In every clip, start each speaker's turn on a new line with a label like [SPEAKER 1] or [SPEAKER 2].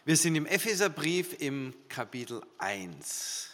[SPEAKER 1] Wir sind im Epheserbrief im Kapitel 1.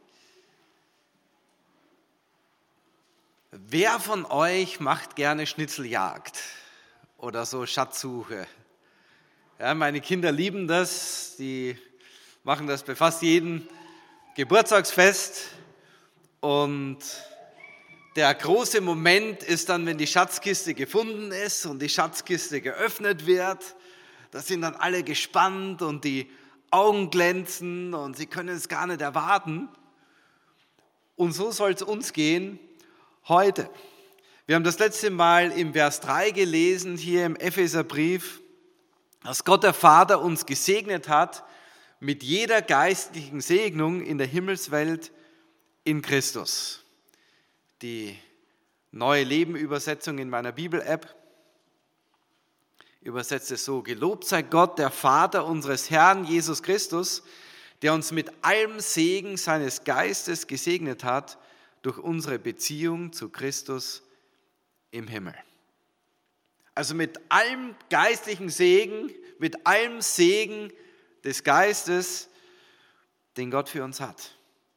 [SPEAKER 1] Wer von euch macht gerne Schnitzeljagd oder so Schatzsuche? Ja, meine Kinder lieben das, die machen das bei fast jedem Geburtstagsfest. Und der große Moment ist dann, wenn die Schatzkiste gefunden ist und die Schatzkiste geöffnet wird. Da sind dann alle gespannt und die Augen glänzen und sie können es gar nicht erwarten. Und so soll es uns gehen heute. Wir haben das letzte Mal im Vers 3 gelesen, hier im Epheserbrief, dass Gott der Vater uns gesegnet hat mit jeder geistlichen Segnung in der Himmelswelt in Christus. Die Neue Leben-Übersetzung in meiner Bibel-App übersetzt es so: Gelobt sei Gott, der Vater unseres Herrn Jesus Christus, der uns mit allem Segen seines Geistes gesegnet hat durch unsere Beziehung zu Christus im Himmel. Also mit allem geistlichen Segen, mit allem Segen des Geistes, den Gott für uns hat.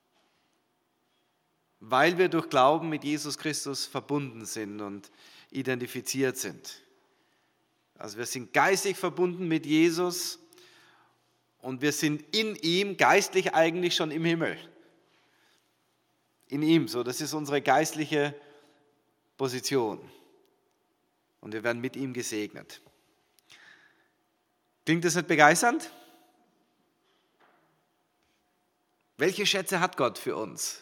[SPEAKER 1] Weil wir durch Glauben mit Jesus Christus verbunden sind und identifiziert sind. Also wir sind geistig verbunden mit Jesus und wir sind in ihm, geistlich eigentlich schon im Himmel. In ihm, so, das ist unsere geistliche Position. Und wir werden mit ihm gesegnet. Klingt das nicht begeisternd? Welche Schätze hat Gott für uns?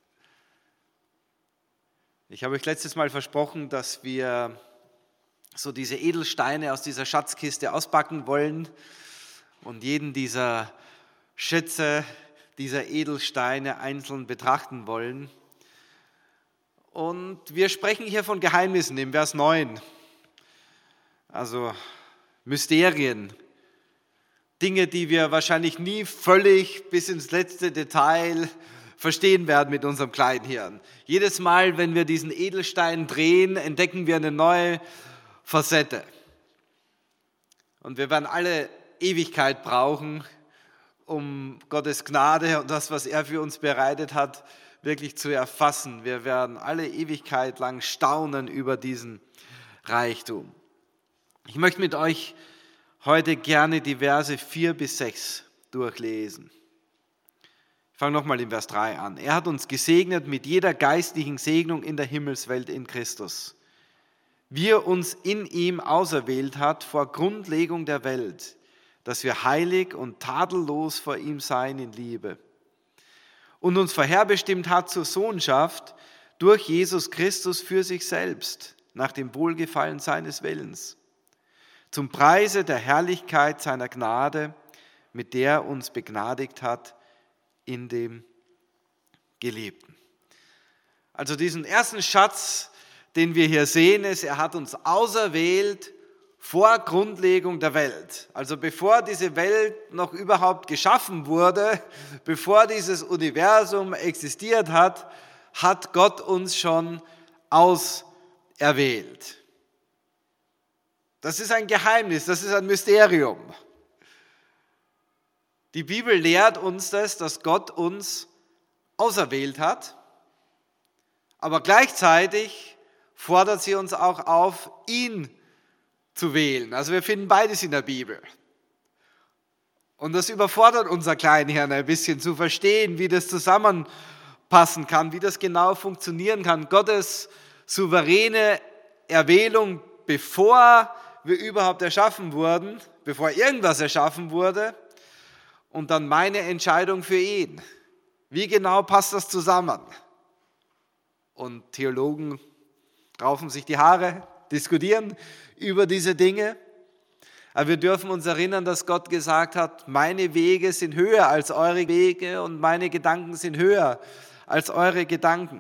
[SPEAKER 1] Ich habe euch letztes Mal versprochen, dass wir so diese Edelsteine aus dieser Schatzkiste auspacken wollen und jeden dieser Schätze, dieser Edelsteine einzeln betrachten wollen. Und wir sprechen hier von Geheimnissen im Vers 9. Also Mysterien, Dinge, die wir wahrscheinlich nie völlig bis ins letzte Detail verstehen werden mit unserem kleinen Hirn. Jedes Mal, wenn wir diesen Edelstein drehen, entdecken wir eine neue Facette. Und wir werden alle Ewigkeit brauchen, um Gottes Gnade und das, was er für uns bereitet hat, wirklich zu erfassen. Wir werden alle Ewigkeit lang staunen über diesen Reichtum. Ich möchte mit euch heute gerne die Verse 4 bis 6 durchlesen. Ich fange nochmal im Vers 3 an. Er hat uns gesegnet mit jeder geistlichen Segnung in der Himmelswelt in Christus. Wie er uns in ihm auserwählt hat vor Grundlegung der Welt, dass wir heilig und tadellos vor ihm seien in Liebe. Und uns vorherbestimmt hat zur Sohnschaft durch Jesus Christus für sich selbst, nach dem Wohlgefallen seines Willens, zum Preise der Herrlichkeit seiner Gnade, mit der er uns begnadigt hat in dem Geliebten. Also diesen ersten Schatz, den wir hier sehen, ist, er hat uns auserwählt vor Grundlegung der Welt. Also bevor diese Welt noch überhaupt geschaffen wurde, bevor dieses Universum existiert hat, hat Gott uns schon auserwählt. Das ist ein Geheimnis, das ist ein Mysterium. Die Bibel lehrt uns das, dass Gott uns auserwählt hat, aber gleichzeitig fordert sie uns auch auf, ihn zu wählen. Also wir finden beides in der Bibel. Und das überfordert unser Kleinhirn ein bisschen zu verstehen, wie das zusammenpassen kann, wie das genau funktionieren kann. Gottes souveräne Erwählung, bevor wir überhaupt erschaffen wurden, bevor irgendwas erschaffen wurde, und dann meine Entscheidung für ihn. Wie genau passt das zusammen? Und Theologen raufen sich die Haare, diskutieren über diese Dinge. Aber wir dürfen uns erinnern, dass Gott gesagt hat, meine Wege sind höher als eure Wege und meine Gedanken sind höher als eure Gedanken.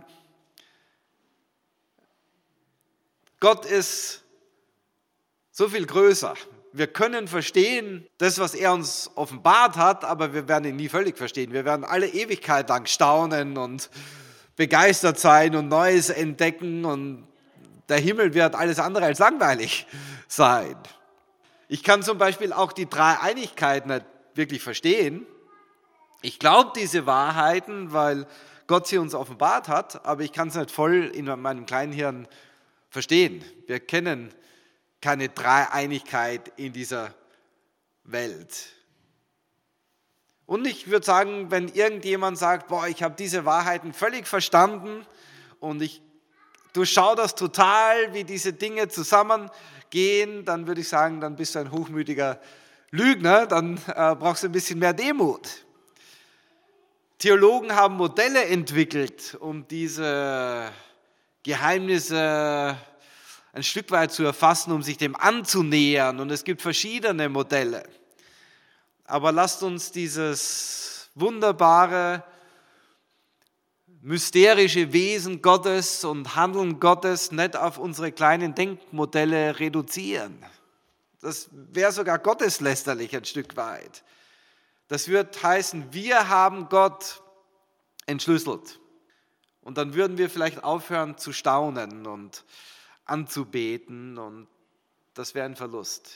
[SPEAKER 1] Gott ist so viel größer. Wir können verstehen, das, was er uns offenbart hat, aber wir werden ihn nie völlig verstehen. Wir werden alle Ewigkeit lang staunen und begeistert sein und Neues entdecken und der Himmel wird alles andere als langweilig sein. Ich kann zum Beispiel auch die Dreieinigkeit nicht wirklich verstehen. Ich glaube diese Wahrheiten, weil Gott sie uns offenbart hat, aber ich kann es nicht voll in meinem kleinen Hirn verstehen. Wir kennen keine Dreieinigkeit in dieser Welt. Und ich würde sagen, wenn irgendjemand sagt, boah, ich habe diese Wahrheiten völlig verstanden und ich durchschaue das total, wie diese Dinge zusammengehen, dann würde ich sagen, dann bist du ein hochmütiger Lügner, dann brauchst du ein bisschen mehr Demut. Theologen haben Modelle entwickelt, um diese Geheimnisse ein Stück weit zu erfassen, um sich dem anzunähern. Und es gibt verschiedene Modelle. Aber lasst uns dieses wunderbare, mysterische Wesen Gottes und Handeln Gottes nicht auf unsere kleinen Denkmodelle reduzieren. Das wäre sogar gotteslästerlich ein Stück weit. Das wird heißen, wir haben Gott entschlüsselt. Und dann würden wir vielleicht aufhören zu staunen und anzubeten und das wäre ein Verlust.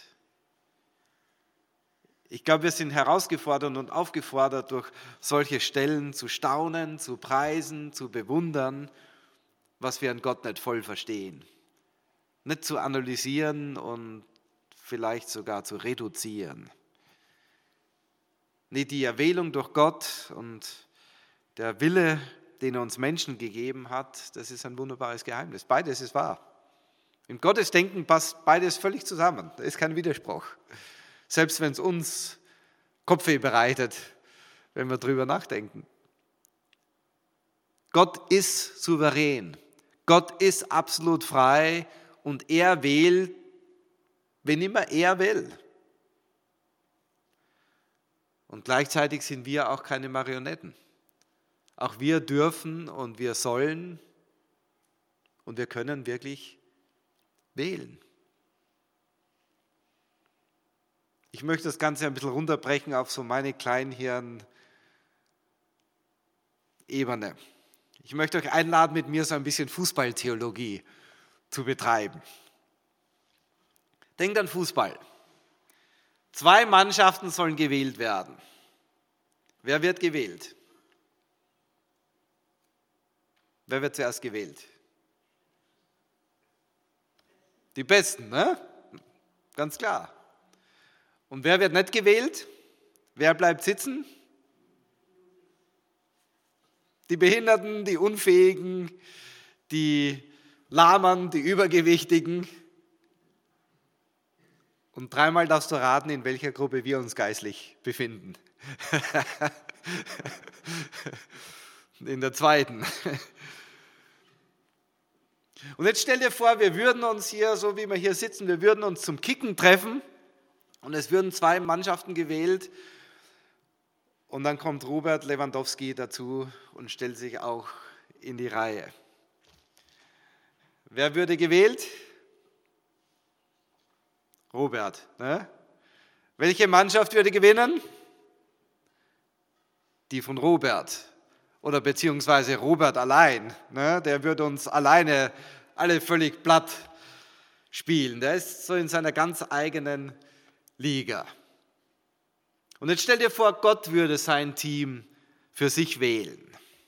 [SPEAKER 1] Ich glaube, wir sind herausgefordert und aufgefordert, durch solche Stellen zu staunen, zu preisen, zu bewundern, was wir an Gott nicht voll verstehen. Nicht zu analysieren und vielleicht sogar zu reduzieren. Nee, die Erwählung durch Gott und der Wille, den er uns Menschen gegeben hat, das ist ein wunderbares Geheimnis. Beides ist wahr. Im Gottesdenken passt beides völlig zusammen. Da ist kein Widerspruch. Selbst wenn es uns Kopfweh bereitet, wenn wir drüber nachdenken. Gott ist souverän. Gott ist absolut frei und er wählt, wenn immer er will. Und gleichzeitig sind wir auch keine Marionetten. Auch wir dürfen und wir sollen und wir können wirklich wählen. Ich möchte das Ganze ein bisschen runterbrechen auf so meine Kleinhirn-Ebene. Ich möchte euch einladen, mit mir so ein bisschen Fußballtheologie zu betreiben. Denkt an Fußball. 2 Mannschaften sollen gewählt werden. Wer wird gewählt? Wer wird zuerst gewählt? Die Besten, ne? Ganz klar. Und wer wird nicht gewählt? Wer bleibt sitzen? Die Behinderten, die Unfähigen, die Lahmen, die Übergewichtigen. Und 3-mal darfst du raten, in welcher Gruppe wir uns geistlich befinden. In der 2. Und jetzt stell dir vor, wir würden uns hier, so wie wir hier sitzen, wir würden uns zum Kicken treffen und es würden 2 Mannschaften gewählt und dann kommt Robert Lewandowski dazu und stellt sich auch in die Reihe. Wer würde gewählt? Robert. Ne? Welche Mannschaft würde gewinnen? Die von Robert. Oder beziehungsweise Robert allein. Ne? Der würde uns alleine alle völlig platt spielen. Der ist so in seiner ganz eigenen Liga. Und jetzt stell dir vor, Gott würde sein Team für sich wählen.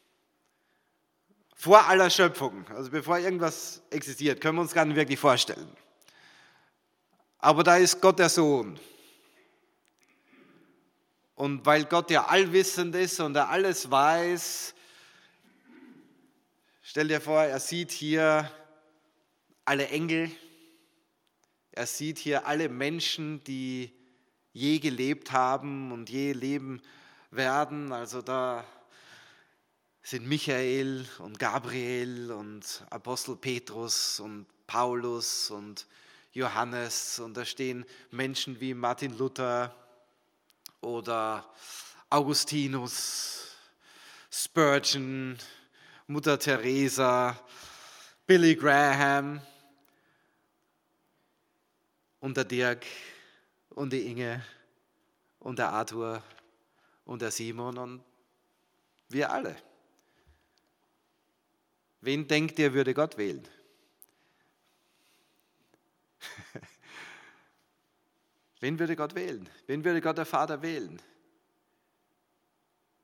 [SPEAKER 1] Vor aller Schöpfung, also bevor irgendwas existiert, können wir uns gar nicht wirklich vorstellen. Aber da ist Gott der Sohn. Und weil Gott ja allwissend ist und er alles weiß, stell dir vor, er sieht hier alle Engel, er sieht hier alle Menschen, die je gelebt haben und je leben werden. Also da sind Michael und Gabriel und Apostel Petrus und Paulus und Johannes und da stehen Menschen wie Martin Luther oder Augustinus, Spurgeon, Mutter Teresa, Billy Graham und der Dirk und die Inge und der Arthur und der Simon und wir alle. Wen denkt ihr, würde Gott wählen? Wen würde Gott wählen? Wen würde Gott der Vater wählen?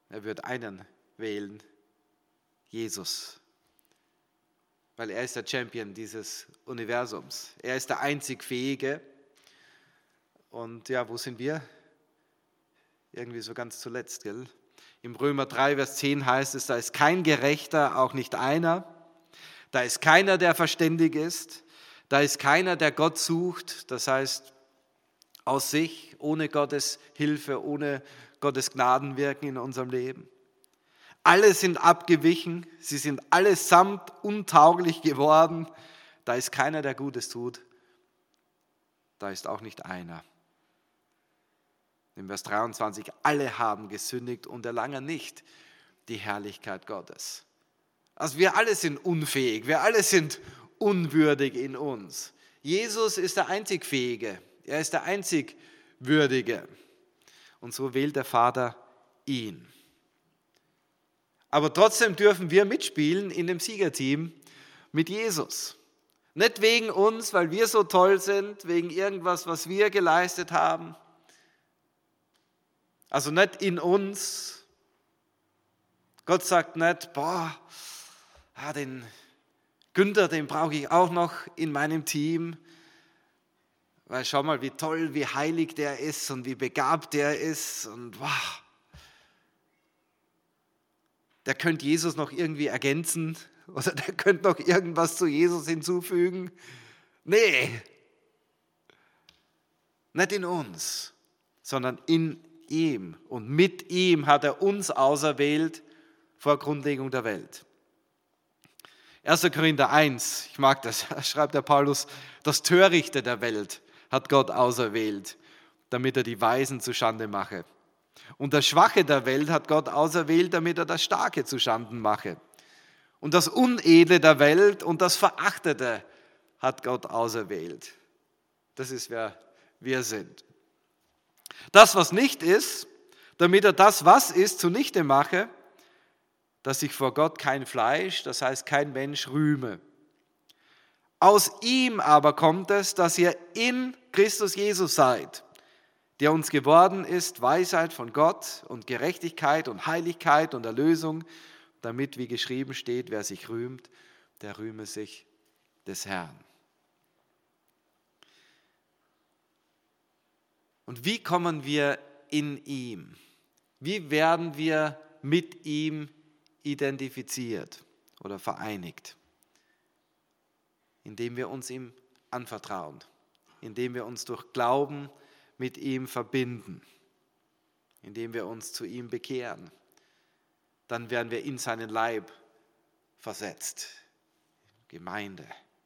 [SPEAKER 1] Er wird einen wählen, Jesus. Weil er ist der Champion dieses Universums. Er ist der einzig Fähige. Und ja, wo sind wir? Irgendwie so ganz zuletzt, gell? Im Römer 3, Vers 10 heißt es, da ist kein Gerechter, auch nicht einer. Da ist keiner, der verständig ist. Da ist keiner, der Gott sucht. Das heißt, aus sich, ohne Gottes Hilfe, ohne Gottes Gnadenwirken in unserem Leben. Alle sind abgewichen. Sie sind allesamt untauglich geworden. Da ist keiner, der Gutes tut. Da ist auch nicht einer. In Vers 23, alle haben gesündigt und erlangen nicht die Herrlichkeit Gottes. Also wir alle sind unfähig, wir alle sind unwürdig in uns. Jesus ist der einzig Fähige, er ist der einzig Würdige. Und so wählt der Vater ihn. Aber trotzdem dürfen wir mitspielen in dem Siegerteam mit Jesus. Nicht wegen uns, weil wir so toll sind, wegen irgendwas, was wir geleistet haben. Also nicht in uns. Gott sagt nicht, den Günther, den brauche ich auch noch in meinem Team. Weil schau mal, wie toll, wie heilig der ist und wie begabt der ist. Und der könnte Jesus noch irgendwie ergänzen oder der könnte noch irgendwas zu Jesus hinzufügen. Nee, nicht in uns, sondern in ihm. Und mit ihm hat er uns auserwählt vor Grundlegung der Welt. 1. Korinther 1, ich mag das, schreibt der Paulus, das Törichte der Welt hat Gott auserwählt, damit er die Weisen zuschande mache. Und das Schwache der Welt hat Gott auserwählt, damit er das Starke zuschanden mache. Und das Unedle der Welt und das Verachtete hat Gott auserwählt. Das ist, wer wir sind. Das, was nicht ist, damit er das, was ist, zunichte mache, dass sich vor Gott kein Fleisch, das heißt kein Mensch, rühme. Aus ihm aber kommt es, dass ihr in Christus Jesus seid, der uns geworden ist, Weisheit von Gott und Gerechtigkeit und Heiligkeit und Erlösung, damit, wie geschrieben steht, wer sich rühmt, der rühme sich des Herrn. Und wie kommen wir in ihm? Wie werden wir mit ihm identifiziert oder vereinigt? Indem wir uns ihm anvertrauen, indem wir uns durch Glauben mit ihm verbinden, indem wir uns zu ihm bekehren. Dann werden wir in seinen Leib versetzt, Gemeinde.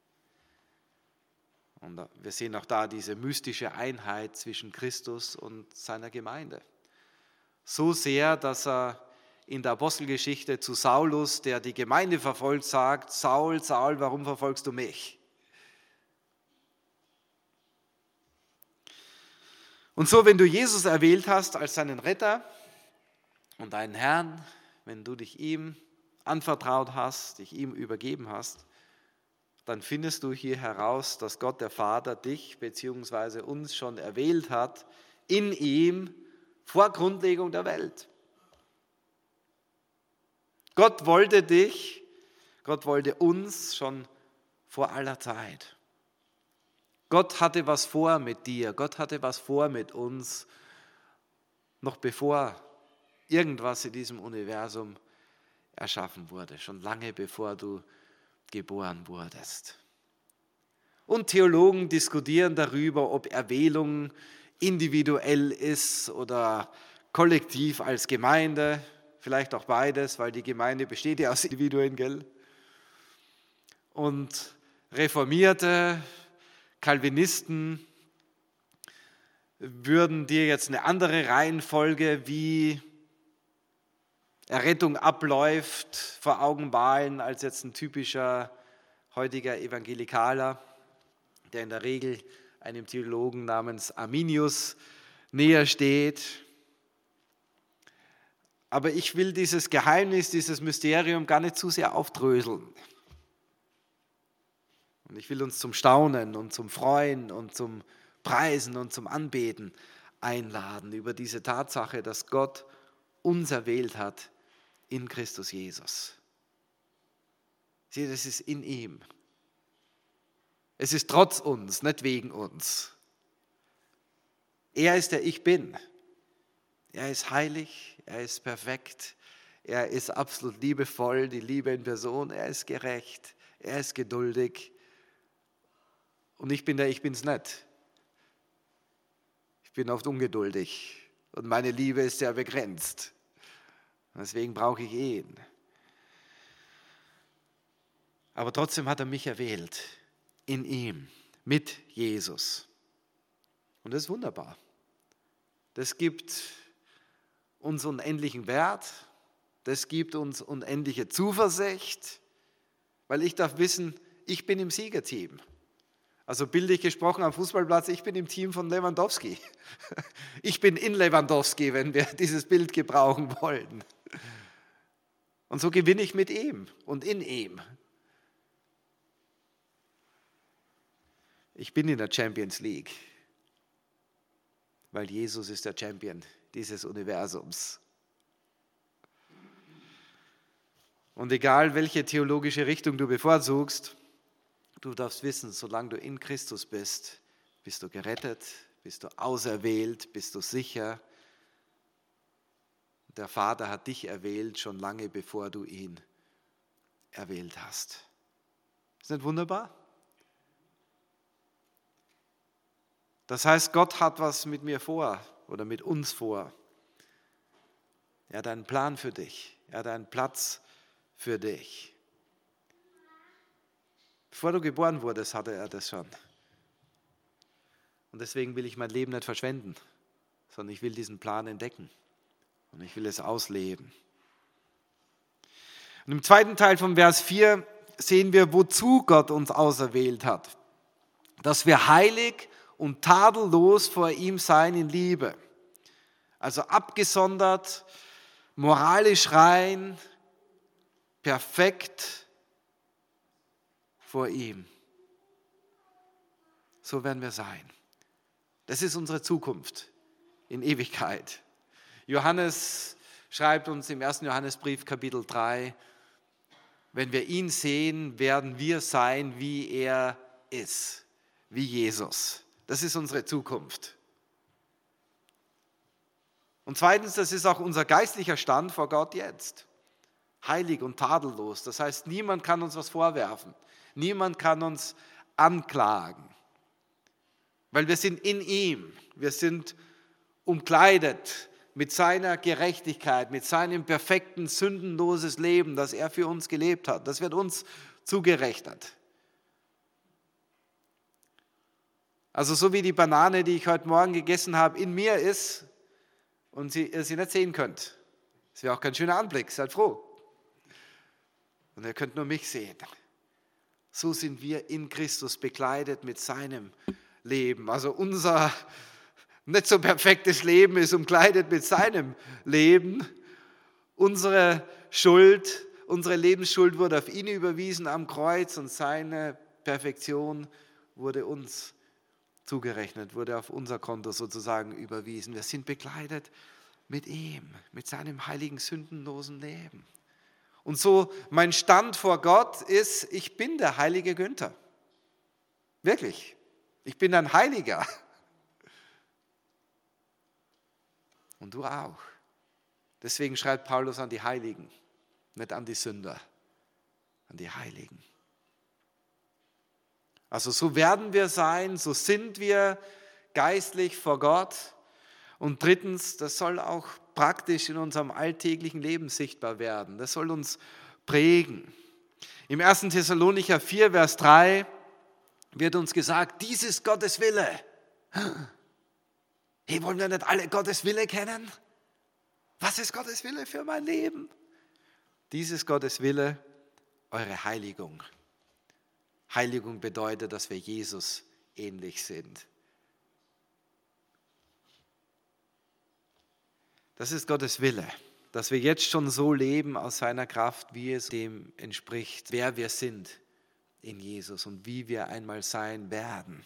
[SPEAKER 1] Und wir sehen auch da diese mystische Einheit zwischen Christus und seiner Gemeinde. So sehr, dass er in der Apostelgeschichte zu Saulus, der die Gemeinde verfolgt, sagt, Saul, Saul, warum verfolgst du mich? Und so, wenn du Jesus erwählt hast als deinen Retter und deinen Herrn, wenn du dich ihm anvertraut hast, dich ihm übergeben hast, dann findest du hier heraus, dass Gott der Vater dich bzw. uns schon erwählt hat, in ihm vor Grundlegung der Welt. Gott wollte dich, Gott wollte uns schon vor aller Zeit. Gott hatte was vor mit dir, Gott hatte was vor mit uns, noch bevor irgendwas in diesem Universum erschaffen wurde, schon lange bevor du geboren wurdest. Und Theologen diskutieren darüber, ob Erwählung individuell ist oder kollektiv als Gemeinde, vielleicht auch beides, weil die Gemeinde besteht ja aus Individuen, gell? Und Reformierte, Calvinisten würden dir jetzt eine andere Reihenfolge, wie Errettung abläuft, vor Augen malen, als jetzt ein typischer heutiger Evangelikaler, der in der Regel einem Theologen namens Arminius näher steht. Aber ich will dieses Geheimnis, dieses Mysterium gar nicht zu sehr aufdröseln. Und ich will uns zum Staunen und zum Freuen und zum Preisen und zum Anbeten einladen über diese Tatsache, dass Gott uns erwählt hat in Christus Jesus. Sieh, das ist in ihm. Es ist trotz uns, nicht wegen uns. Er ist der Ich Bin. Er ist heilig, er ist perfekt, er ist absolut liebevoll, die Liebe in Person, er ist gerecht, er ist geduldig. Und ich bin der Ich Bin's nicht. Ich bin oft ungeduldig und meine Liebe ist sehr begrenzt. Deswegen brauche ich ihn. Aber trotzdem hat er mich erwählt, in ihm, mit Jesus. Und das ist wunderbar. Das gibt uns unendlichen Wert, das gibt uns unendliche Zuversicht, weil ich darf wissen, ich bin im Siegerteam. Also bildlich gesprochen am Fußballplatz, ich bin im Team von Lewandowski. Ich bin in Lewandowski, wenn wir dieses Bild gebrauchen wollen. Und so gewinne ich mit ihm und in ihm. Ich bin in der Champions League, weil Jesus ist der Champion dieses Universums. Und egal, welche theologische Richtung du bevorzugst, du darfst wissen, solange du in Christus bist, bist du gerettet, bist du auserwählt, bist du sicher. Der Vater hat dich erwählt, schon lange bevor du ihn erwählt hast. Ist nicht wunderbar? Das heißt, Gott hat was mit mir vor oder mit uns vor. Er hat einen Plan für dich. Er hat einen Platz für dich. Bevor du geboren wurdest, hatte er das schon. Und deswegen will ich mein Leben nicht verschwenden, sondern ich will diesen Plan entdecken und ich will es ausleben. Und im zweiten Teil von Vers 4 sehen wir, wozu Gott uns auserwählt hat. Dass wir heilig und tadellos vor ihm sein in Liebe. Also abgesondert, moralisch rein, perfekt vor ihm. So werden wir sein. Das ist unsere Zukunft in Ewigkeit. Johannes schreibt uns im 1. Johannesbrief Kapitel 3, wenn wir ihn sehen, werden wir sein, wie er ist, wie Jesus. Das ist unsere Zukunft. Und zweitens, das ist auch unser geistlicher Stand vor Gott jetzt. Heilig und tadellos. Das heißt, niemand kann uns was vorwerfen. Niemand kann uns anklagen. Weil wir sind in ihm. Wir sind umkleidet mit seiner Gerechtigkeit, mit seinem perfekten, sündenloses Leben, das er für uns gelebt hat. Das wird uns zugerechnet. Also so wie die Banane, die ich heute Morgen gegessen habe, in mir ist und ihr sie nicht sehen könnt. Das wäre auch kein schöner Anblick, seid froh. Und ihr könnt nur mich sehen. So sind wir in Christus bekleidet mit seinem Leben. Also unser nicht so perfektes Leben ist umkleidet mit seinem Leben. Unsere Schuld, unsere Lebensschuld wurde auf ihn überwiesen am Kreuz und seine Perfektion wurde uns zugerechnet, wurde auf unser Konto sozusagen überwiesen. Wir sind bekleidet mit ihm, mit seinem heiligen, sündenlosen Leben. Und so mein Stand vor Gott ist, ich bin der heilige Günther. Wirklich, ich bin ein Heiliger. Und du auch. Deswegen schreibt Paulus an die Heiligen, nicht an die Sünder, an die Heiligen. Also so werden wir sein, so sind wir geistlich vor Gott. Und drittens, das soll auch praktisch in unserem alltäglichen Leben sichtbar werden. Das soll uns prägen. Im 1. Thessalonicher 4, Vers 3 wird uns gesagt, dies ist Gottes Wille. Hey, wollen wir nicht alle Gottes Wille kennen? Was ist Gottes Wille für mein Leben? Dies ist Gottes Wille, eure Heiligung. Heiligung bedeutet, dass wir Jesus ähnlich sind. Das ist Gottes Wille, dass wir jetzt schon so leben aus seiner Kraft, wie es dem entspricht, wer wir sind in Jesus und wie wir einmal sein werden.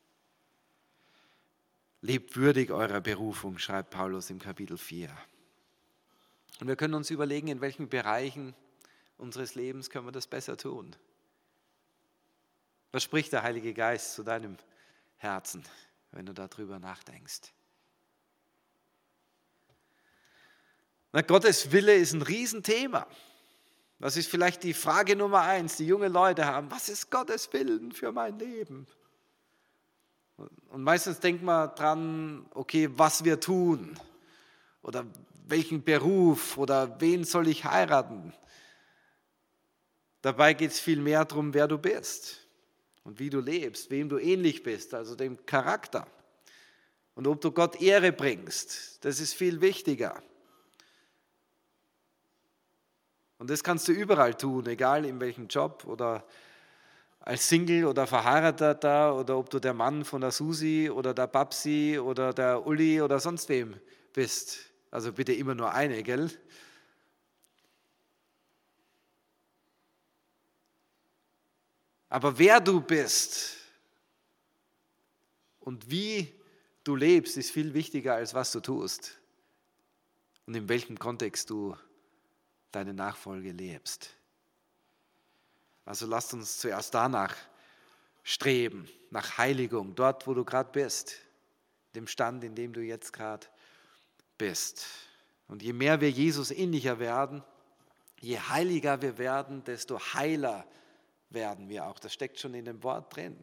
[SPEAKER 1] Lebt würdig eurer Berufung, schreibt Paulus im Kapitel 4. Und wir können uns überlegen, in welchen Bereichen unseres Lebens können wir das besser tun. Was spricht der Heilige Geist zu deinem Herzen, wenn du darüber nachdenkst? Na, Gottes Wille ist ein Riesenthema. Das ist vielleicht die Frage Nummer 1, die junge Leute haben. Was ist Gottes Willen für mein Leben? Und meistens denkt man dran, okay, was wir tun oder welchen Beruf oder wen soll ich heiraten. Dabei geht es viel mehr darum, wer du bist und wie du lebst, wem du ähnlich bist, also dem Charakter. Und ob du Gott Ehre bringst, das ist viel wichtiger. Und das kannst du überall tun, egal in welchem Job oder als Single oder Verheirateter oder ob du der Mann von der Susi oder der Babsi oder der Uli oder sonst wem bist. Also bitte immer nur eine, gell? Aber wer du bist und wie du lebst, ist viel wichtiger, als was du tust und in welchem Kontext du deine Nachfolge lebst. Also lasst uns zuerst danach streben, nach Heiligung, dort, wo du gerade bist, dem Stand, in dem du jetzt gerade bist. Und je mehr wir Jesus ähnlicher werden, je heiliger wir werden, desto heiler werden wir auch. Das steckt schon in dem Wort drin.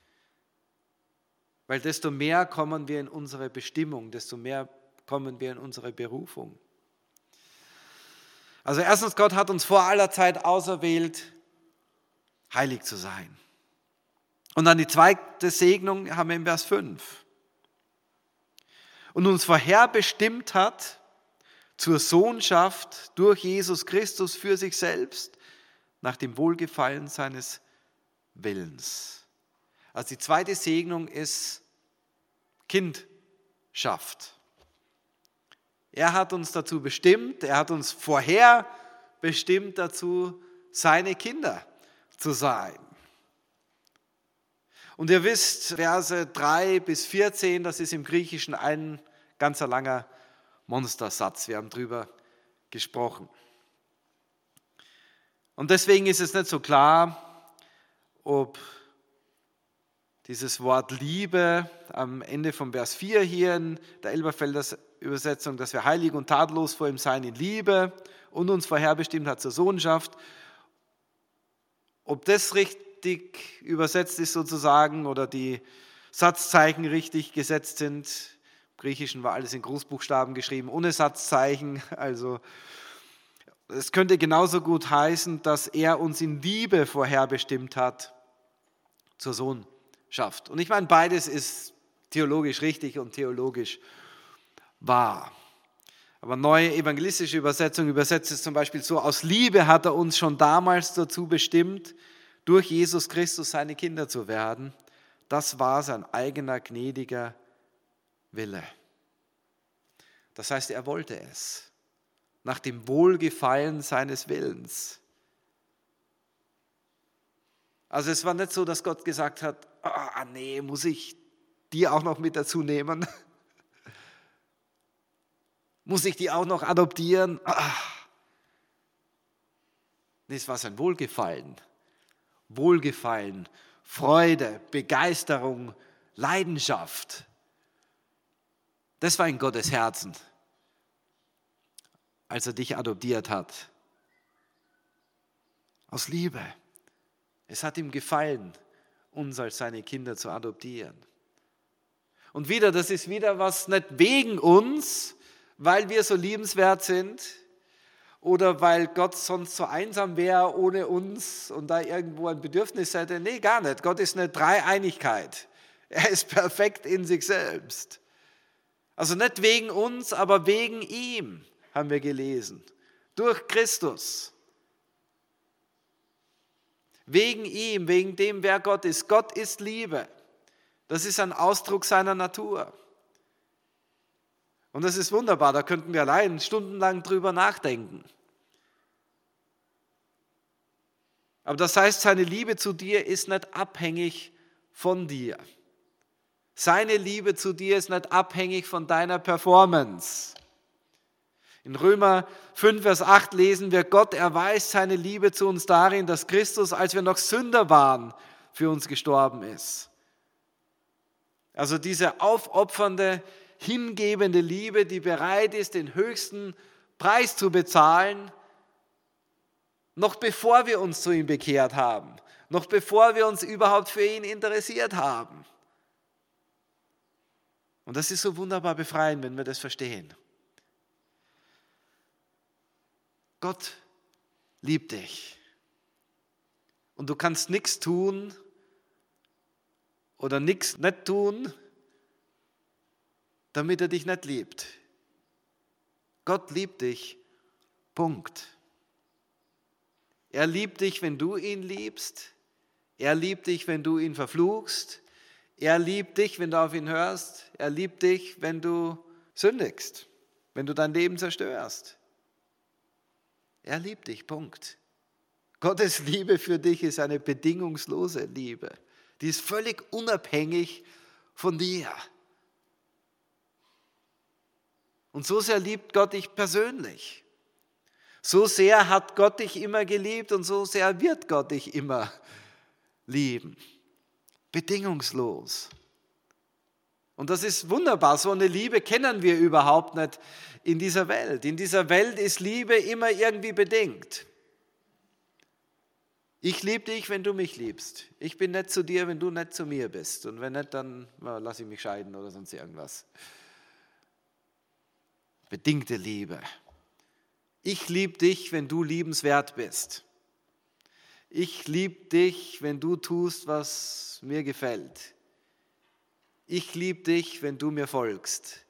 [SPEAKER 1] Weil desto mehr kommen wir in unsere Bestimmung, desto mehr kommen wir in unsere Berufung. Also erstens, Gott hat uns vor aller Zeit auserwählt, heilig zu sein. Und dann die zweite Segnung haben wir im Vers 5. Und uns vorherbestimmt hat zur Sohnschaft durch Jesus Christus für sich selbst, nach dem Wohlgefallen seines Willens. Also die zweite Segnung ist Kindschaft. Er hat uns dazu bestimmt, er hat uns vorher bestimmt dazu, seine Kinder zu sein. Und ihr wisst, Verse 3 bis 14, das ist im Griechischen ein ganzer langer Monstersatz. Wir haben drüber gesprochen. Und deswegen ist es nicht so klar, ob dieses Wort Liebe am Ende vom Vers 4 hier in der Elberfelder Übersetzung, dass wir heilig und tadellos vor ihm sein in Liebe und uns vorherbestimmt hat zur Sohnschaft, ob das richtig übersetzt ist sozusagen oder die Satzzeichen richtig gesetzt sind. Im Griechischen war alles in Großbuchstaben geschrieben, ohne Satzzeichen. Also es könnte genauso gut heißen, dass er uns in Liebe vorherbestimmt hat zur Sohnschaft. Und ich meine, beides ist theologisch richtig und theologisch wahr. Aber neue evangelistische Übersetzung übersetzt es zum Beispiel so: Aus Liebe hat er uns schon damals dazu bestimmt, durch Jesus Christus seine Kinder zu werden. Das war sein eigener gnädiger Wille. Das heißt, er wollte es, nach dem Wohlgefallen seines Willens. Also es war nicht so, dass Gott gesagt hat, nee, muss ich die auch noch mit dazu nehmen? Muss ich die auch noch adoptieren? Nee, es war sein Wohlgefallen. Wohlgefallen, Freude, Begeisterung, Leidenschaft. Das war in Gottes Herzen, als er dich adoptiert hat. Aus Liebe. Es hat ihm gefallen, uns als seine Kinder zu adoptieren. Und wieder, das ist wieder was nicht wegen uns, weil wir so liebenswert sind oder weil Gott sonst so einsam wäre ohne uns und da irgendwo ein Bedürfnis hätte. Nee, gar nicht. Gott ist eine Dreieinigkeit. Er ist perfekt in sich selbst. Also nicht wegen uns, aber wegen ihm, haben wir gelesen. Durch Christus. Wegen ihm, wegen dem, wer Gott ist. Gott ist Liebe. Das ist ein Ausdruck seiner Natur. Und das ist wunderbar, da könnten wir allein stundenlang drüber nachdenken. Aber das heißt, seine Liebe zu dir ist nicht abhängig von dir. Seine Liebe zu dir ist nicht abhängig von deiner Performance. In Römer 5, Vers 8 lesen wir, Gott erweist seine Liebe zu uns darin, dass Christus, als wir noch Sünder waren, für uns gestorben ist. Also diese aufopfernde, hingebende Liebe, die bereit ist, den höchsten Preis zu bezahlen, noch bevor wir uns zu ihm bekehrt haben, noch bevor wir uns überhaupt für ihn interessiert haben. Und das ist so wunderbar befreiend, wenn wir das verstehen. Gott liebt dich. Und du kannst nichts tun oder nichts nicht tun, damit er dich nicht liebt. Gott liebt dich. Punkt. Er liebt dich, wenn du ihn liebst. Er liebt dich, wenn du ihn verfluchst. Er liebt dich, wenn du auf ihn hörst. Er liebt dich, wenn du sündigst, wenn du dein Leben zerstörst. Er liebt dich, Punkt. Gottes Liebe für dich ist eine bedingungslose Liebe. Die ist völlig unabhängig von dir. Und so sehr liebt Gott dich persönlich. So sehr hat Gott dich immer geliebt und so sehr wird Gott dich immer lieben. Bedingungslos. Und das ist wunderbar. So eine Liebe kennen wir überhaupt nicht in dieser Welt. In dieser Welt ist Liebe immer irgendwie bedingt. Ich liebe dich, wenn du mich liebst. Ich bin nett zu dir, wenn du nett zu mir bist. Und wenn nicht, dann lass ich mich scheiden oder sonst irgendwas. Bedingte Liebe. Ich liebe dich, wenn du liebenswert bist. Ich liebe dich, wenn du tust, was mir gefällt. Ich liebe dich, wenn du mir folgst.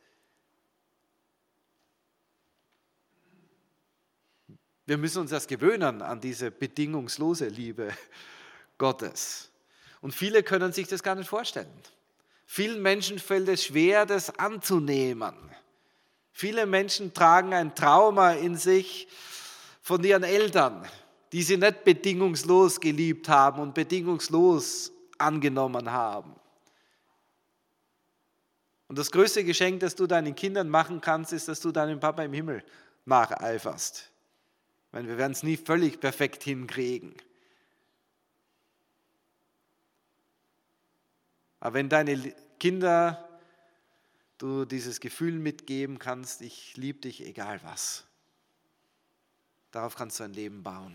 [SPEAKER 1] Wir müssen uns das gewöhnen an diese bedingungslose Liebe Gottes. Und viele können sich das gar nicht vorstellen. Vielen Menschen fällt es schwer, das anzunehmen. Viele Menschen tragen ein Trauma in sich von ihren Eltern, die sie nicht bedingungslos geliebt haben und bedingungslos angenommen haben. Und das größte Geschenk, das du deinen Kindern machen kannst, ist, dass du deinem Papa im Himmel nacheiferst. Ich meine, wir werden es nie völlig perfekt hinkriegen. Aber wenn deine Kinder du dieses Gefühl mitgeben kannst, ich liebe dich, egal was. Darauf kannst du ein Leben bauen.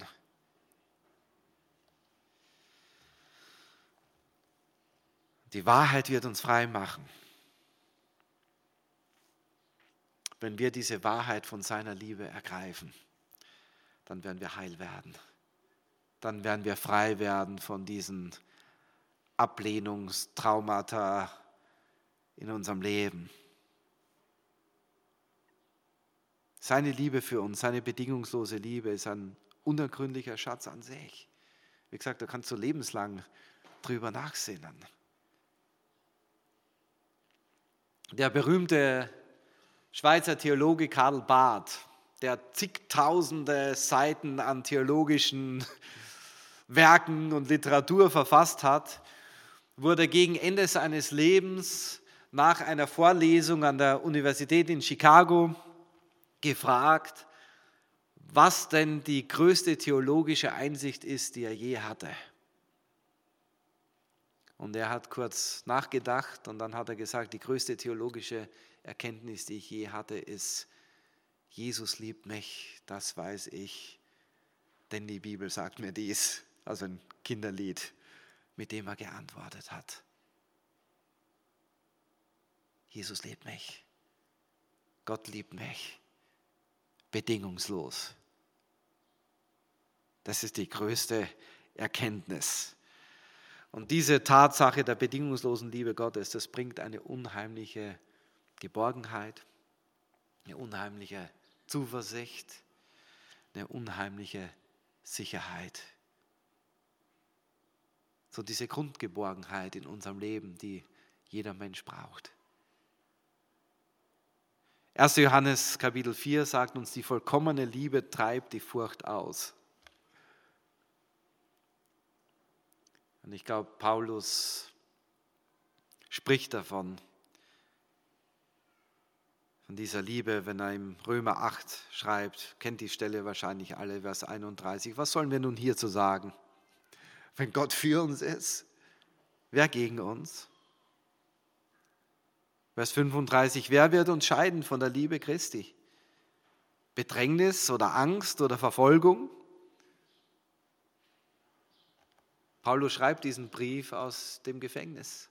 [SPEAKER 1] Die Wahrheit wird uns frei machen. Wenn wir diese Wahrheit von seiner Liebe ergreifen, dann werden wir heil werden. Dann werden wir frei werden von diesen Ablehnungstraumata in unserem Leben. Seine Liebe für uns, seine bedingungslose Liebe ist ein unergründlicher Schatz an sich. Wie gesagt, da kannst du lebenslang drüber nachsinnen. Der berühmte Schweizer Theologe Karl Barth, der zigtausende Seiten an theologischen Werken und Literatur verfasst hat, wurde gegen Ende seines Lebens nach einer Vorlesung an der Universität in Chicago gefragt, was denn die größte theologische Einsicht ist, die er je hatte. Und er hat kurz nachgedacht und dann hat er gesagt, die größte theologische Erkenntnis, die ich je hatte, ist, Jesus liebt mich, das weiß ich, denn die Bibel sagt mir dies. Also ein Kinderlied, mit dem er geantwortet hat. Jesus liebt mich. Gott liebt mich. Bedingungslos. Das ist die größte Erkenntnis. Und diese Tatsache der bedingungslosen Liebe Gottes, das bringt eine unheimliche Geborgenheit, eine unheimliche Zuversicht, eine unheimliche Sicherheit. So diese Grundgeborgenheit in unserem Leben, die jeder Mensch braucht. 1. Johannes Kapitel 4 sagt uns, die vollkommene Liebe treibt die Furcht aus. Und ich glaube, Paulus spricht davon, von dieser Liebe, wenn er im Römer 8 schreibt, kennt die Stelle wahrscheinlich alle, Vers 31. Was sollen wir nun hierzu sagen? Wenn Gott für uns ist, wer gegen uns? Vers 35, wer wird uns scheiden von der Liebe Christi? Bedrängnis oder Angst oder Verfolgung? Paulus schreibt diesen Brief aus dem Gefängnis.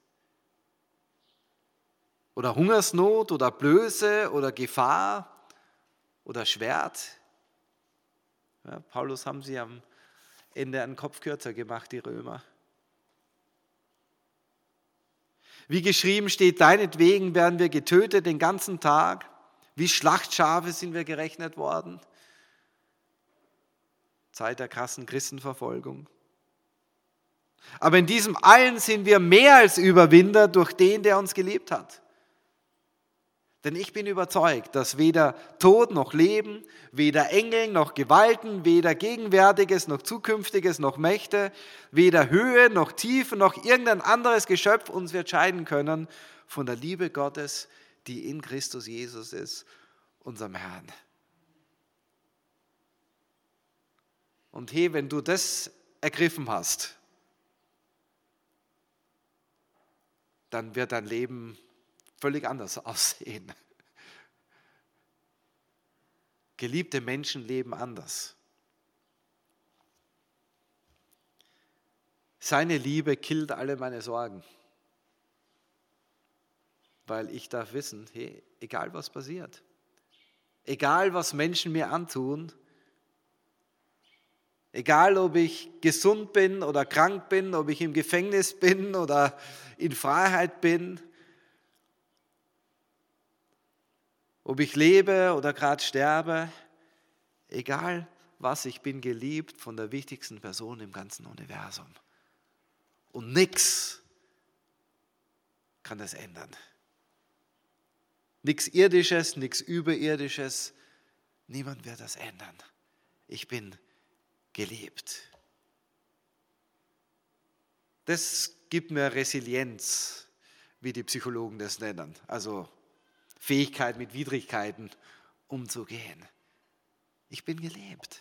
[SPEAKER 1] Oder Hungersnot oder Blöße oder Gefahr oder Schwert. Ja, Paulus haben sie am Ende einen Kopf kürzer gemacht, die Römer. Wie geschrieben steht, deinetwegen werden wir getötet den ganzen Tag. Wie Schlachtschafe sind wir gerechnet worden. Zeit der krassen Christenverfolgung. Aber in diesem allen sind wir mehr als Überwinder durch den, der uns geliebt hat. Denn ich bin überzeugt, dass weder Tod noch Leben, weder Engel noch Gewalten, weder Gegenwärtiges noch Zukünftiges noch Mächte, weder Höhe noch Tiefe noch irgendein anderes Geschöpf uns wird scheiden können von der Liebe Gottes, die in Christus Jesus ist, unserem Herrn. Und hey, wenn du das ergriffen hast, dann wird dein Leben völlig anders aussehen. Geliebte Menschen leben anders. Seine Liebe killt alle meine Sorgen. Weil ich darf wissen, hey, egal was passiert, egal was Menschen mir antun, egal ob ich gesund bin oder krank bin, ob ich im Gefängnis bin oder in Freiheit bin, ob ich lebe oder gerade sterbe, egal was, ich bin geliebt von der wichtigsten Person im ganzen Universum. Und nichts kann das ändern. Nichts Irdisches, nichts Überirdisches, niemand wird das ändern. Ich bin geliebt. Das gibt mir Resilienz, wie die Psychologen das nennen. Also Fähigkeit, mit Widrigkeiten umzugehen. Ich bin geliebt.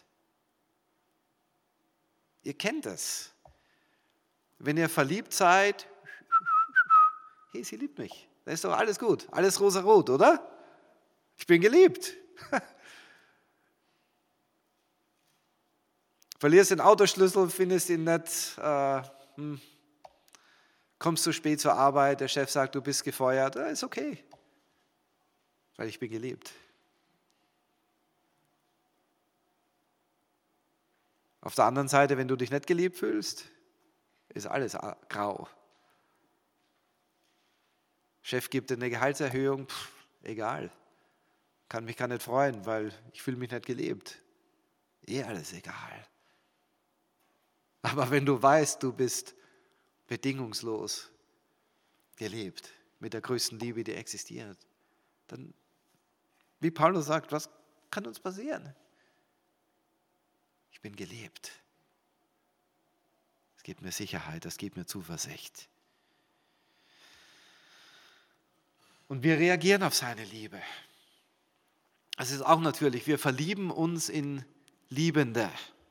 [SPEAKER 1] Ihr kennt das. Wenn ihr verliebt seid, hey, sie liebt mich. Da ist doch alles gut, alles rosarot, oder? Ich bin geliebt. Verlierst den Autoschlüssel, findest ihn nicht, kommst zu spät zur Arbeit, der Chef sagt, du bist gefeuert, ist okay. Weil ich bin geliebt. Auf der anderen Seite, wenn du dich nicht geliebt fühlst, ist alles grau. Chef gibt dir eine Gehaltserhöhung, egal. Kann mich gar nicht freuen, weil ich fühle mich nicht geliebt. Alles egal. Aber wenn du weißt, du bist bedingungslos geliebt, mit der größten Liebe, die existiert, dann, wie Paulus sagt, was kann uns passieren? Ich bin geliebt. Es gibt mir Sicherheit, es gibt mir Zuversicht. Und wir reagieren auf seine Liebe. Es ist auch natürlich, wir verlieben uns in Liebende.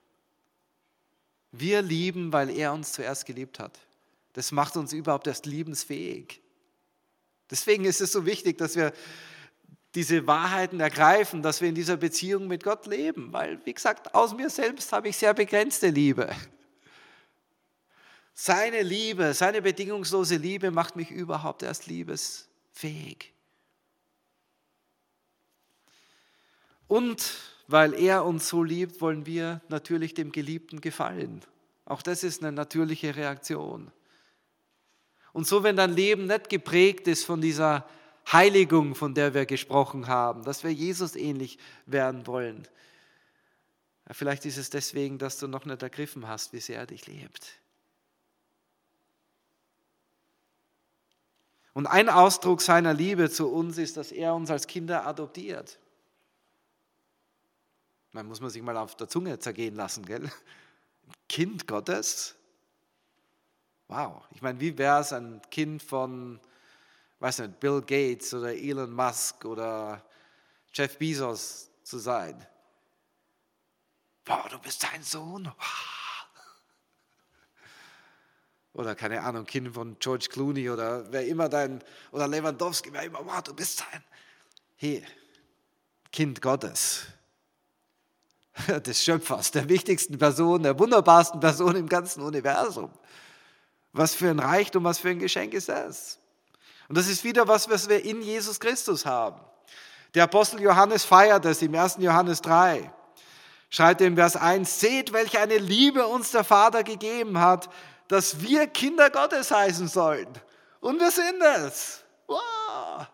[SPEAKER 1] Wir lieben, weil er uns zuerst geliebt hat. Das macht uns überhaupt erst liebensfähig. Deswegen ist es so wichtig, dass wir diese Wahrheiten ergreifen, dass wir in dieser Beziehung mit Gott leben. Weil, wie gesagt, aus mir selbst habe ich sehr begrenzte Liebe. Seine Liebe, seine bedingungslose Liebe macht mich überhaupt erst liebesfähig. Und weil er uns so liebt, wollen wir natürlich dem Geliebten gefallen. Auch das ist eine natürliche Reaktion. Und so, wenn dein Leben nicht geprägt ist von dieser Heiligung, von der wir gesprochen haben, dass wir Jesus ähnlich werden wollen, vielleicht ist es deswegen, dass du noch nicht ergriffen hast, wie sehr er dich liebt. Und ein Ausdruck seiner Liebe zu uns ist, dass er uns als Kinder adoptiert. Man muss sich mal auf der Zunge zergehen lassen, gell? Kind Gottes? Wow. Ich meine, wie wäre es ein Kind von, weiß nicht, Bill Gates oder Elon Musk oder Jeff Bezos zu sein. Wow, du bist sein Sohn. Oder keine Ahnung, Kind von George Clooney oder wer immer oder Lewandowski, wer immer, wow, du bist Kind Gottes, des Schöpfers, der wichtigsten Person, der wunderbarsten Person im ganzen Universum. Was für ein Reichtum, was für ein Geschenk ist das? Und das ist wieder was wir in Jesus Christus haben. Der Apostel Johannes feiert es im 1. Johannes 3. Schreibt in Vers 1, seht, welche eine Liebe uns der Vater gegeben hat, dass wir Kinder Gottes heißen sollen. Und wir sind es. Wow.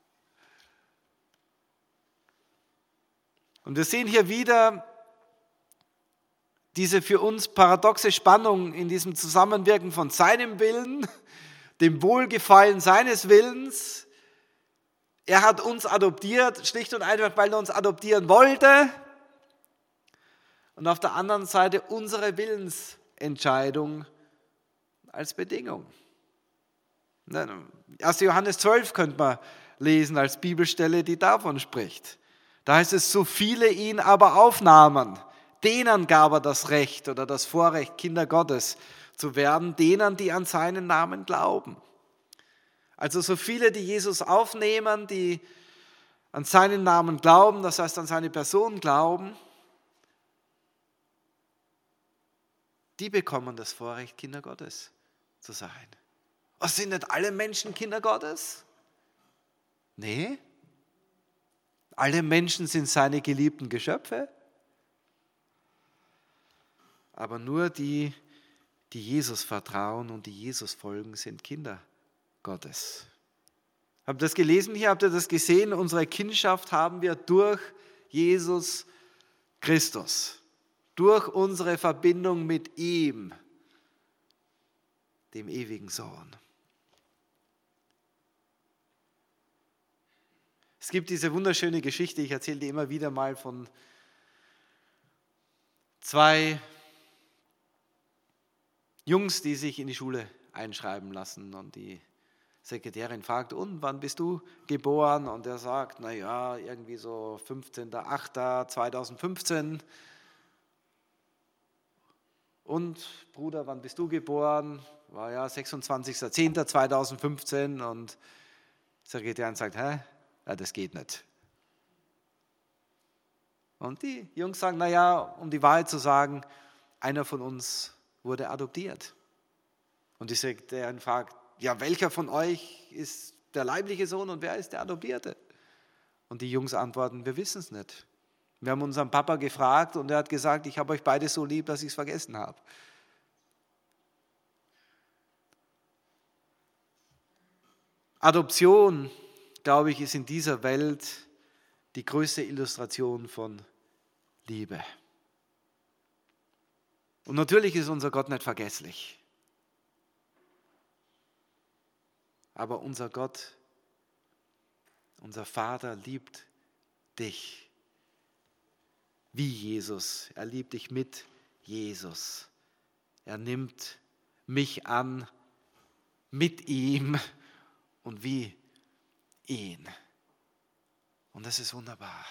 [SPEAKER 1] Und wir sehen hier wieder diese für uns paradoxe Spannung in diesem Zusammenwirken von seinem Willen, dem Wohlgefallen seines Willens. Er hat uns adoptiert, schlicht und einfach, weil er uns adoptieren wollte. Und auf der anderen Seite unsere Willensentscheidung als Bedingung. 1. Johannes 12 könnte man lesen als Bibelstelle, die davon spricht. Da heißt es, so viele ihn aber aufnahmen, denen gab er das Recht oder das Vorrecht, Kinder Gottes zu werden, denen, die an seinen Namen glauben. Also so viele, die Jesus aufnehmen, die an seinen Namen glauben, das heißt an seine Person glauben, die bekommen das Vorrecht, Kinder Gottes zu sein. Was, sind nicht alle Menschen Kinder Gottes? Nee. Alle Menschen sind seine geliebten Geschöpfe. Aber nur die Jesus vertrauen und die Jesus folgen, sind Kinder Gottes. Habt ihr das gelesen hier? Habt ihr das gesehen? Unsere Kindschaft haben wir durch Jesus Christus. Durch unsere Verbindung mit ihm, dem ewigen Sohn. Es gibt diese wunderschöne Geschichte, ich erzähle die immer wieder mal von 2 Jungs, die sich in die Schule einschreiben lassen und die Sekretärin fragt, und wann bist du geboren? Und er sagt, naja, irgendwie so 15.08.2015. Und Bruder, wann bist du geboren? War ja 26.10.2015. Und die Sekretärin sagt, ja, das geht nicht. Und die Jungs sagen, naja, um die Wahrheit zu sagen, einer von uns wurde adoptiert. Und die Sekretärin fragt, ja, welcher von euch ist der leibliche Sohn und wer ist der Adoptierte? Und die Jungs antworten, wir wissen es nicht. Wir haben unseren Papa gefragt und er hat gesagt, ich habe euch beide so lieb, dass ich es vergessen habe. Adoption, glaube ich, ist in dieser Welt die größte Illustration von Liebe. Und natürlich ist unser Gott nicht vergesslich. Aber unser Gott, unser Vater liebt dich wie Jesus. Er liebt dich mit Jesus. Er nimmt mich an mit ihm und wie ihn. Und das ist wunderbar.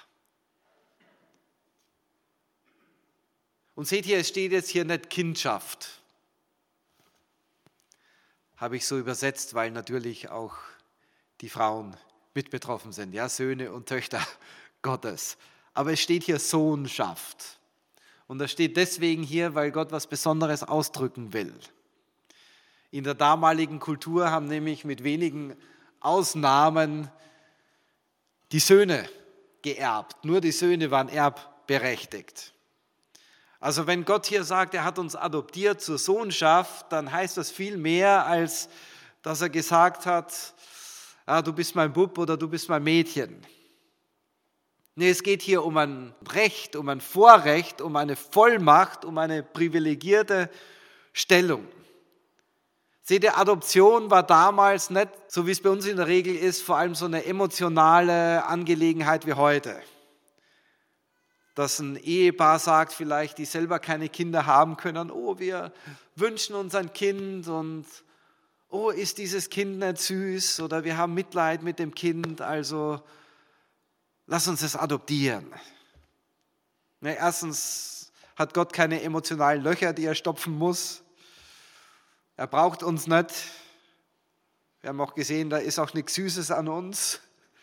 [SPEAKER 1] Und seht ihr, es steht jetzt hier nicht Kindschaft. Habe ich so übersetzt, weil natürlich auch die Frauen mit betroffen sind, ja, Söhne und Töchter Gottes. Aber es steht hier Sohnschaft. Und das steht deswegen hier, weil Gott was Besonderes ausdrücken will. In der damaligen Kultur haben nämlich mit wenigen Ausnahmen die Söhne geerbt. Nur die Söhne waren erbberechtigt. Also wenn Gott hier sagt, er hat uns adoptiert zur Sohnschaft, dann heißt das viel mehr, als dass er gesagt hat, du bist mein Bub oder du bist mein Mädchen. Nee, es geht hier um ein Recht, um ein Vorrecht, um eine Vollmacht, um eine privilegierte Stellung. Seht ihr, Adoption war damals nicht, so wie es bei uns in der Regel ist, vor allem so eine emotionale Angelegenheit wie heute. Dass ein Ehepaar sagt vielleicht, die selber keine Kinder haben können, oh, wir wünschen uns ein Kind und oh, ist dieses Kind nicht süß oder wir haben Mitleid mit dem Kind, also lass uns es adoptieren. Ne, erstens hat Gott keine emotionalen Löcher, die er stopfen muss. Er braucht uns nicht. Wir haben auch gesehen, da ist auch nichts Süßes an uns.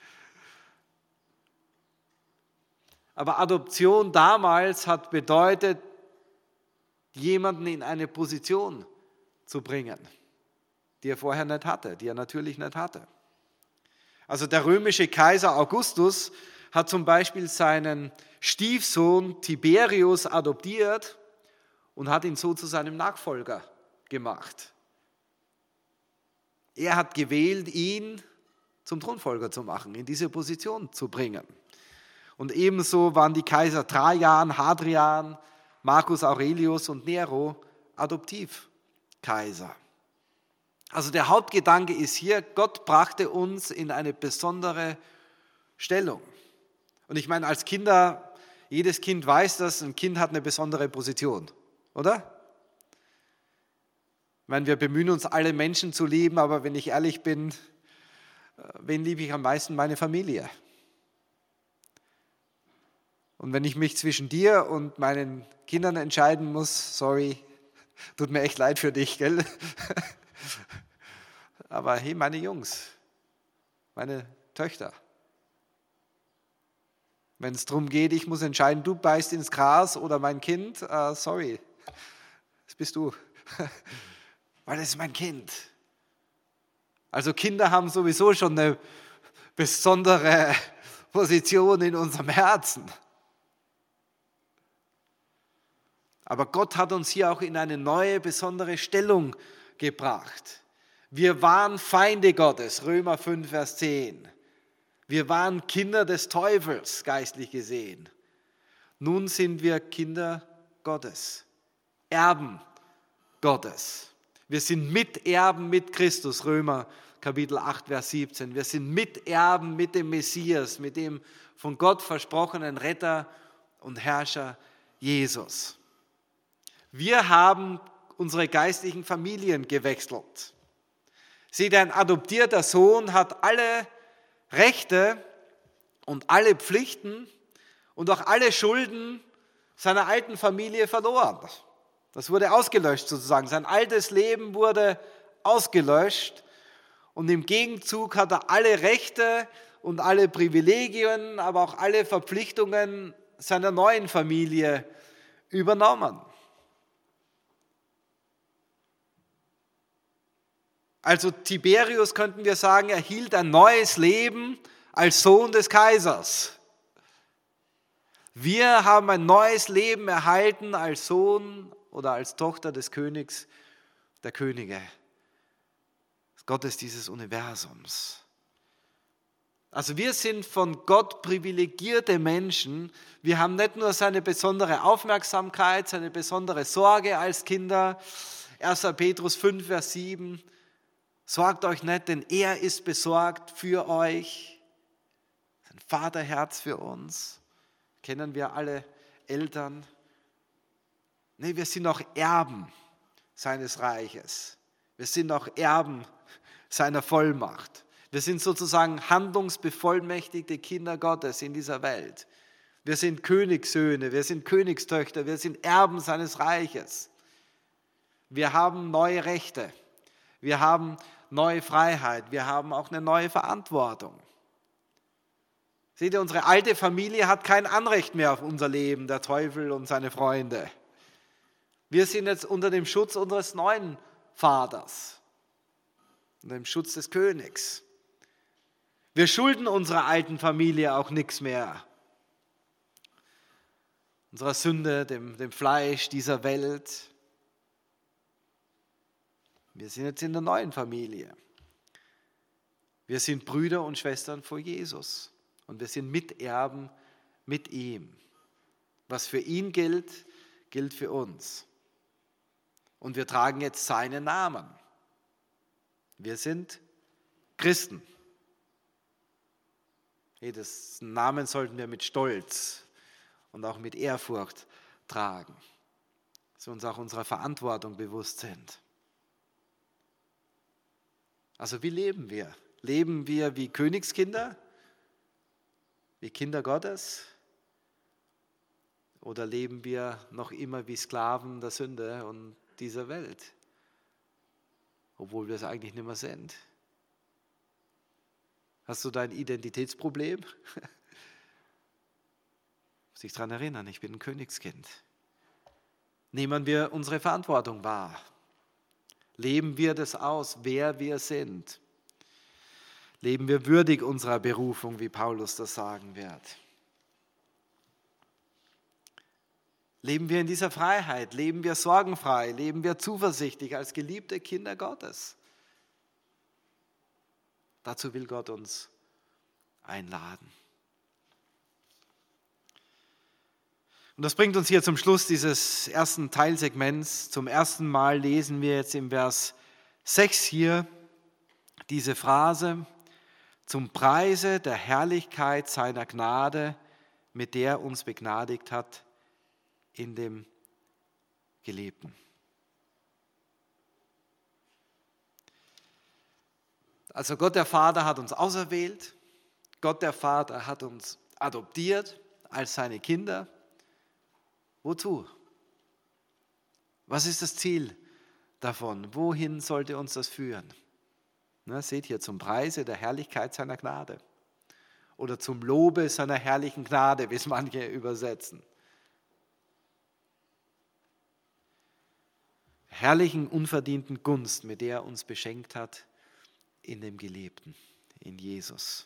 [SPEAKER 1] Aber Adoption damals hat bedeutet, jemanden in eine Position zu bringen, die er vorher nicht hatte, die er natürlich nicht hatte. Also der römische Kaiser Augustus hat zum Beispiel seinen Stiefsohn Tiberius adoptiert und hat ihn so zu seinem Nachfolger gemacht. Er hat gewählt, ihn zum Thronfolger zu machen, in diese Position zu bringen. Und ebenso waren die Kaiser Trajan, Hadrian, Marcus Aurelius und Nero Adoptivkaiser. Also der Hauptgedanke ist hier, Gott brachte uns in eine besondere Stellung. Und ich meine, als Kinder, jedes Kind weiß das, ein Kind hat eine besondere Position, oder? Ich meine, wir bemühen uns, alle Menschen zu lieben, aber wenn ich ehrlich bin, wen liebe ich am meisten? Meine Familie. Und wenn ich mich zwischen dir und meinen Kindern entscheiden muss, sorry, tut mir echt leid für dich, gell? Aber hey, meine Jungs, meine Töchter. Wenn es darum geht, ich muss entscheiden, du beißt ins Gras oder mein Kind, sorry, das bist du. Weil das ist mein Kind. Also Kinder haben sowieso schon eine besondere Position in unserem Herzen. Aber Gott hat uns hier auch in eine neue, besondere Stellung gebracht. Wir waren Feinde Gottes, Römer 5, Vers 10. Wir waren Kinder des Teufels, geistlich gesehen. Nun sind wir Kinder Gottes, Erben Gottes. Wir sind Miterben mit Christus, Römer Kapitel 8, Vers 17. Wir sind Miterben mit dem Messias, mit dem von Gott versprochenen Retter und Herrscher Jesus. Wir haben unsere geistlichen Familien gewechselt. Seht, ein adoptierter Sohn hat alle Rechte und alle Pflichten und auch alle Schulden seiner alten Familie verloren. Das wurde ausgelöscht sozusagen. Sein altes Leben wurde ausgelöscht und im Gegenzug hat er alle Rechte und alle Privilegien, aber auch alle Verpflichtungen seiner neuen Familie übernommen. Also Tiberius, könnten wir sagen, erhielt ein neues Leben als Sohn des Kaisers. Wir haben ein neues Leben erhalten als Sohn oder als Tochter des Königs der Könige, des Gottes dieses Universums. Also wir sind von Gott privilegierte Menschen. Wir haben nicht nur seine besondere Aufmerksamkeit, seine besondere Sorge als Kinder. 1. Petrus 5, Vers 7. Sorgt euch nicht, denn er ist besorgt für euch. Sein Vaterherz für uns. Kennen wir alle Eltern? Nee, wir sind auch Erben seines Reiches. Wir sind auch Erben seiner Vollmacht. Wir sind sozusagen handlungsbevollmächtigte Kinder Gottes in dieser Welt. Wir sind Königssöhne, wir sind Königstöchter, wir sind Erben seines Reiches. Wir haben neue Rechte, wir haben neue Freiheit, wir haben auch eine neue Verantwortung. Seht ihr, unsere alte Familie hat kein Anrecht mehr auf unser Leben, der Teufel und seine Freunde. Wir sind jetzt unter dem Schutz unseres neuen Vaters, unter dem Schutz des Königs. Wir schulden unserer alten Familie auch nichts mehr. Unserer Sünde, dem Fleisch dieser Welt. Wir sind jetzt in der neuen Familie. Wir sind Brüder und Schwestern vor Jesus. Und wir sind Miterben mit ihm. Was für ihn gilt, gilt für uns. Und wir tragen jetzt seinen Namen. Wir sind Christen. Diesen Namen sollten wir mit Stolz und auch mit Ehrfurcht tragen, dass wir uns auch unserer Verantwortung bewusst sind. Also wie leben wir? Leben wir wie Königskinder? Wie Kinder Gottes? Oder leben wir noch immer wie Sklaven der Sünde und dieser Welt? Obwohl wir es eigentlich nicht mehr sind. Hast du dein Identitätsproblem? Muss dich daran erinnern, ich bin ein Königskind. Nehmen wir unsere Verantwortung wahr? Leben wir das aus, wer wir sind? Leben wir würdig unserer Berufung, wie Paulus das sagen wird? Leben wir in dieser Freiheit? Leben wir sorgenfrei? Leben wir zuversichtlich als geliebte Kinder Gottes? Dazu will Gott uns einladen. Und das bringt uns hier zum Schluss dieses ersten Teilsegments. Zum ersten Mal lesen wir jetzt im Vers 6 hier diese Phrase: Zum Preise der Herrlichkeit seiner Gnade, mit der er uns begnadigt hat in dem Geliebten. Also Gott der Vater hat uns auserwählt, Gott der Vater hat uns adoptiert als seine Kinder. Wozu? Was ist das Ziel davon? Wohin sollte uns das führen? Seht hier, zum Preise der Herrlichkeit seiner Gnade oder zum Lobe seiner herrlichen Gnade, wie es manche übersetzen. Herrlichen, unverdienten Gunst, mit der er uns beschenkt hat in dem Geliebten, in Jesus.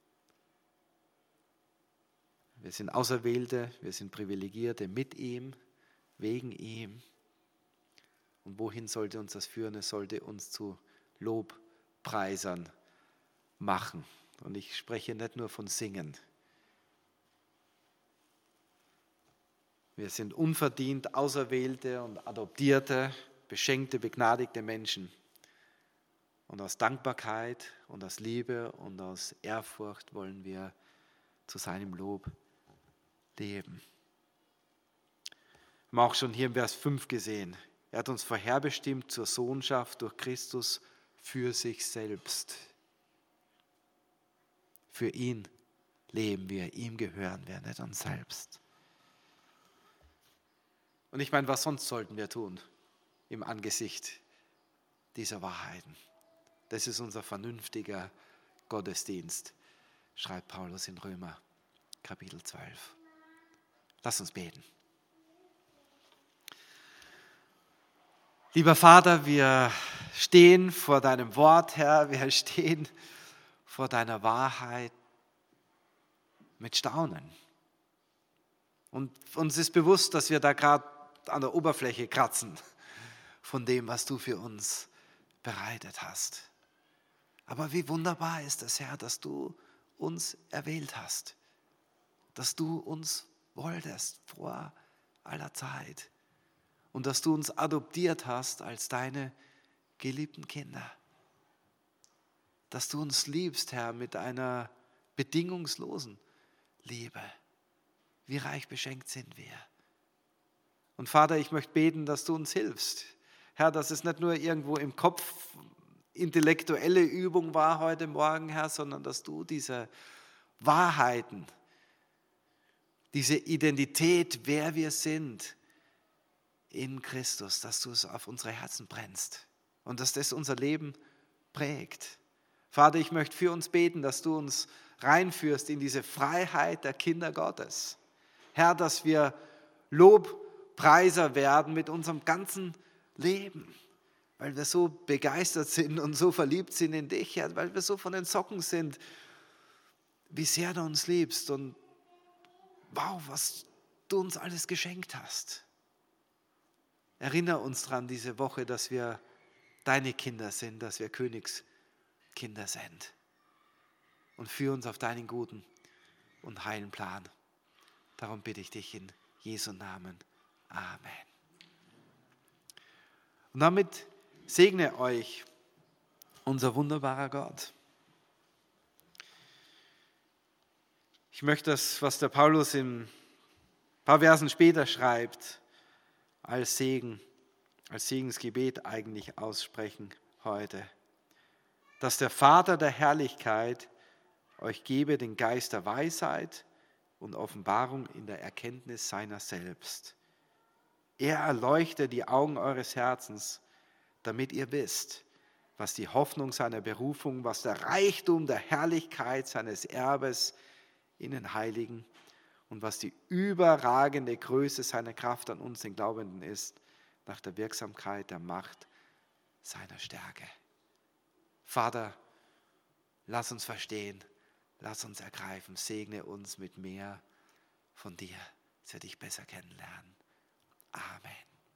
[SPEAKER 1] Wir sind Auserwählte, wir sind Privilegierte mit ihm, wegen ihm. Und wohin sollte uns das führen? Es sollte uns zu Lobpreisern machen. Und ich spreche nicht nur von Singen. Wir sind unverdient Auserwählte und Adoptierte, beschenkte, begnadigte Menschen. Und aus Dankbarkeit und aus Liebe und aus Ehrfurcht wollen wir zu seinem Lob leben. Wir haben auch schon hier im Vers 5 gesehen. Er hat uns vorherbestimmt zur Sohnschaft durch Christus für sich selbst. Für ihn leben wir, ihm gehören wir, nicht uns selbst. Und ich meine, was sonst sollten wir tun im Angesicht dieser Wahrheiten? Das ist unser vernünftiger Gottesdienst, schreibt Paulus in Römer Kapitel 12. Lass uns beten. Lieber Vater, wir stehen vor deinem Wort, Herr, wir stehen vor deiner Wahrheit mit Staunen. Und uns ist bewusst, dass wir da gerade an der Oberfläche kratzen von dem, was du für uns bereitet hast. Aber wie wunderbar ist es, Herr, dass du uns erwählt hast, dass du uns wolltest vor aller Zeit und dass du uns adoptiert hast als deine geliebten Kinder. Dass du uns liebst, Herr, mit einer bedingungslosen Liebe. Wie reich beschenkt sind wir. Und Vater, ich möchte beten, dass du uns hilfst. Herr, dass es nicht nur irgendwo im Kopf intellektuelle Übung war heute Morgen, Herr, sondern dass du diese Wahrheiten, diese Identität, wer wir sind in Christus, dass du es auf unsere Herzen brennst und dass das unser Leben prägt. Vater, ich möchte für uns beten, dass du uns reinführst in diese Freiheit der Kinder Gottes. Herr, dass wir Lobpreiser werden mit unserem ganzen Leben, weil wir so begeistert sind und so verliebt sind in dich, Herr, weil wir so von den Socken sind, wie sehr du uns liebst und wow, was du uns alles geschenkt hast. Erinnere uns daran diese Woche, dass wir deine Kinder sind, dass wir Königskinder sind. Und führe uns auf deinen guten und heilen Plan. Darum bitte ich dich in Jesu Namen. Amen. Und damit segne euch unser wunderbarer Gott. Ich möchte das, was der Paulus in ein paar Versen später schreibt, als Segen, als Segensgebet eigentlich aussprechen heute. dass der Vater der Herrlichkeit euch gebe den Geist der Weisheit und Offenbarung in der Erkenntnis seiner selbst. Er erleuchte die Augen eures Herzens, damit ihr wisst, was die Hoffnung seiner Berufung, was der Reichtum der Herrlichkeit seines Erbes in den Heiligen und was die überragende Größe seiner Kraft an uns, den Glaubenden, ist, nach der Wirksamkeit der Macht seiner Stärke. Vater, lass uns verstehen, lass uns ergreifen, segne uns mit mehr von dir, dass wir dich besser kennenlernen. Amen.